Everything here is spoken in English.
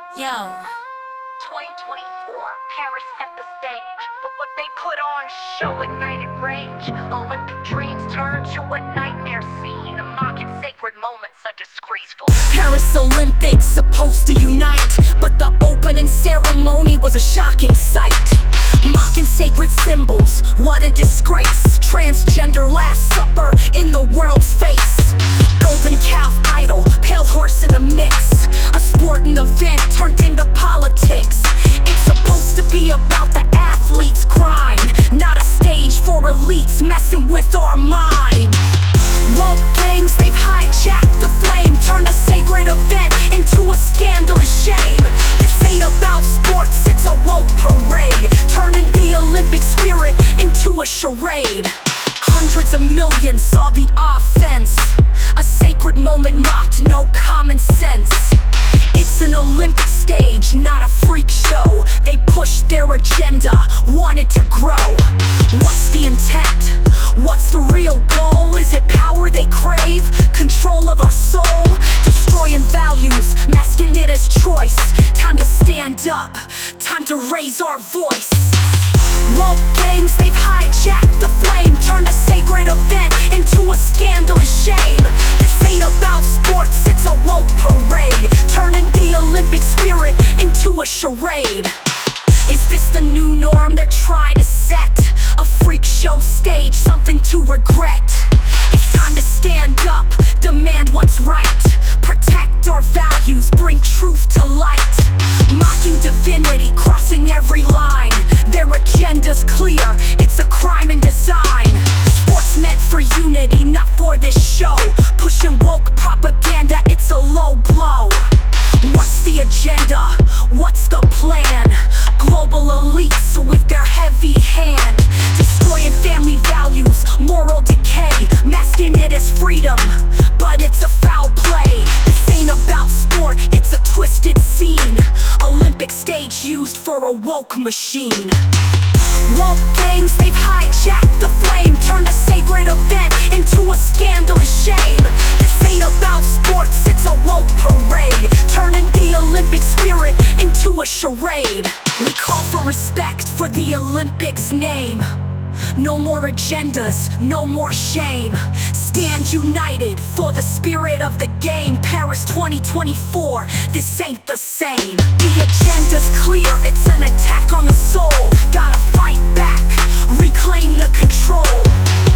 Yo, 2024, Paris set the stage. But what they put on show ignited rage. Olympic dreams turned to a nightmare scene. A mocking sacred moments, a disgraceful. Paris Olympics supposed to unite, but the opening ceremony was a shocking sight. Mocking sacred symbols, what a disgrace. Transgender last supper in the world's face. Golden calf idol, pale horse in the mix. A sporting event turned into politics. It's supposed to be about the athlete's grind, not a stage for elites messing with our mind. Woke things, they've hijacked the flame, turned a sacred event into a scandalous shame. This ain't about sports, it's a woke parade, turning the Olympic spirit into a charade. Hundreds of millions saw the offense, a sacred moment mocked, no common sense. It's an Olympic stage, not a freak show. They pushed their agenda, wanted to grow. What's the intent? What's the real goal? Is it power they crave? Control of our soul? Destroying values, masking it as choice. Time to stand up, time to raise our voice. Woke gangs, they've hijacked the flame, turned a sacred event into a scandalous shame. This ain't about sports, it's a woke parade, turning the Olympic spirit into a charade. Is this the new norm they're trying to set? A freak show stage, something to regret. It's time to stand up, demand what's right, protect our values, bring truth to light. Mocking divinity, crossing every line. Their agenda's clear, it's a crime in design. Sports meant for unity, not for this show. Pushing woke propaganda, it's a low blow. What's the agenda? What's the plan? Global elites with their heavy hand, destroying family values, moral decay, masking it as freedom, but it's a foul play. This ain't about sport, it's a twisted scene. Olympic stage used for a woke machine. Woke gangs, they've hijacked the flame, turned a sacred event into a scandalous shame. This ain't about sports, it's a woke parade, turning the Olympic spirit into a charade. We call for respect for the Olympics name. No more agendas, no more shame. Stand united for the spirit of the game. Paris 2024, this ain't the same. The agenda's clear, it's an attack on the soul. Gotta fight back, reclaim the control.